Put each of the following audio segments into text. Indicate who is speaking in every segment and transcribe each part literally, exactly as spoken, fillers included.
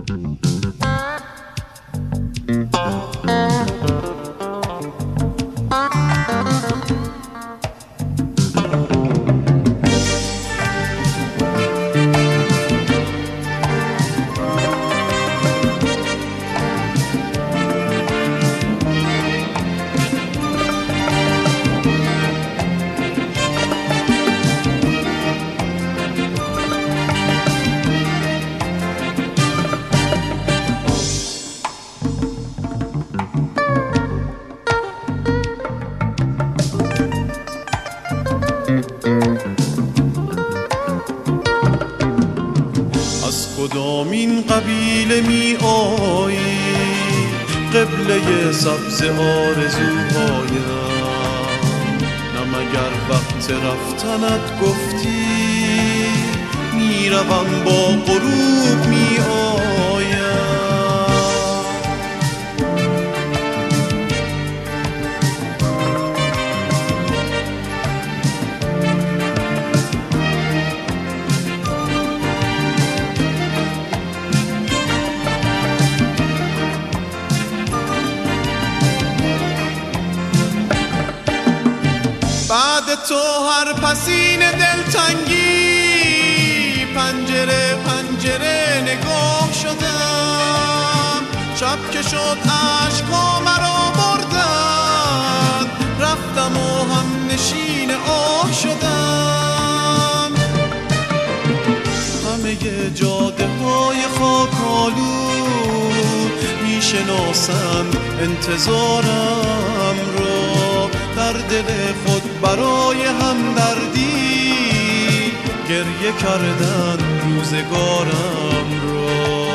Speaker 1: کدامین قبیله می آیی قبله سبز آرزوهایم؟ نه مگر وقت رفتنت گفتی میروم با غروب می آیم؟ بعد تو هر پسین دلتنگی پنجره پنجره نگاه شدم، شب که شد عشقا مرا بردن، رفتم و هم نشین آه شدم. همه جاده های خاک‌آلود میشناسند انتظارم را، در دل خود برای همدردی گریه کردن روزگارم را.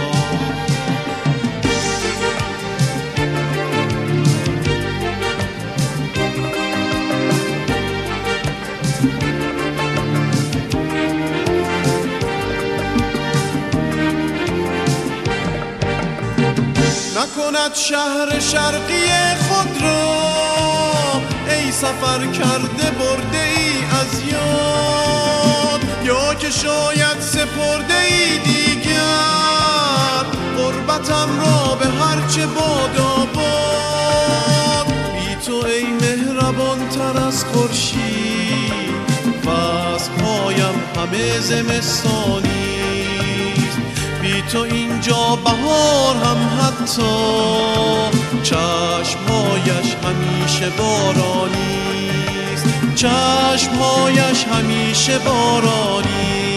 Speaker 1: نکند شهر شرقی خود را ای سفر کرده برده ای از یاد، یا که شاید سپرده ای دیگر غربتم را به هرچه باد آباد. بی تو ای مهربان تر از خورشید، فصل‌هایم همه زمستانی، بی تو اینجا بهار هم حتی چشمهایش همیشه بارانیست، چشمهایش همیشه بارانیست.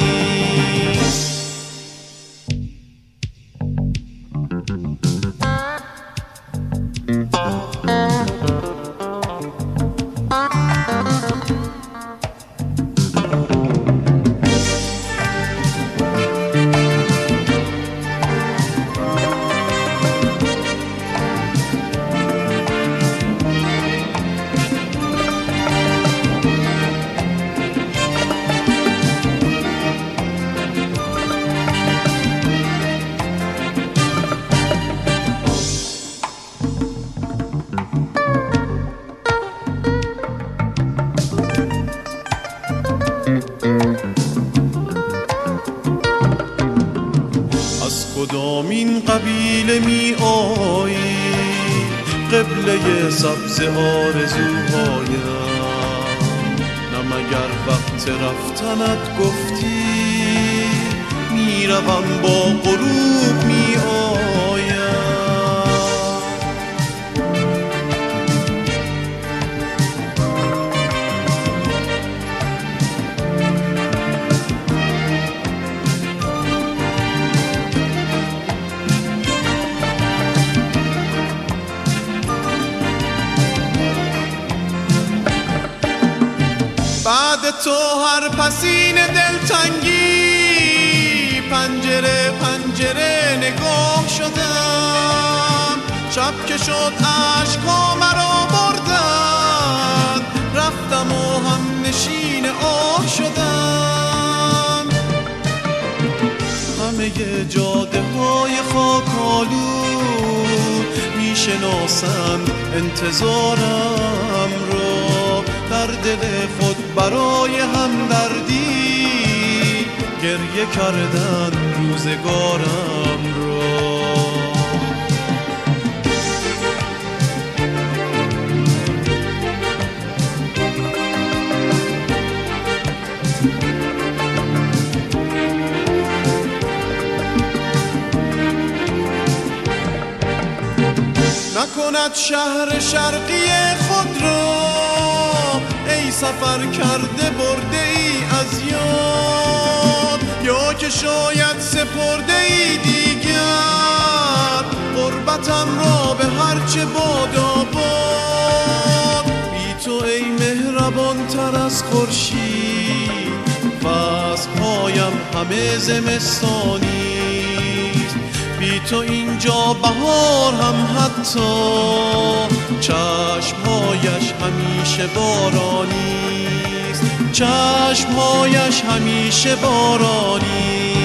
Speaker 1: از کدامین قبیله می آیی قبله سبز آرزوهایم؟ نه مگر وقت رفتنت گفتی میروم با غروب می آیم؟ بعد تو هر پسین دلتنگی پنجره پنجره نگاه شدم، شب که شد عشقا مرا بردن، رفتم و هم نشین آه شدم. همه جاده های خاک‌آلود میشناسند انتظارم را، در دل خود برای همدردی گریه کردن روزگارم را. نکند شهر شرقی خود را ای سفر کرده برده ای از یاد، یا که شاید سپرده ای دیگر غربتم را به هرچه باد آباد. بی تو ای مهربان تر از خورشید، فصل‌هایم همه زمستانی، بی تو اینجا بهار هم حتی چشمهایش همیشه بارانی است، چشمهایش همیشه بارانی.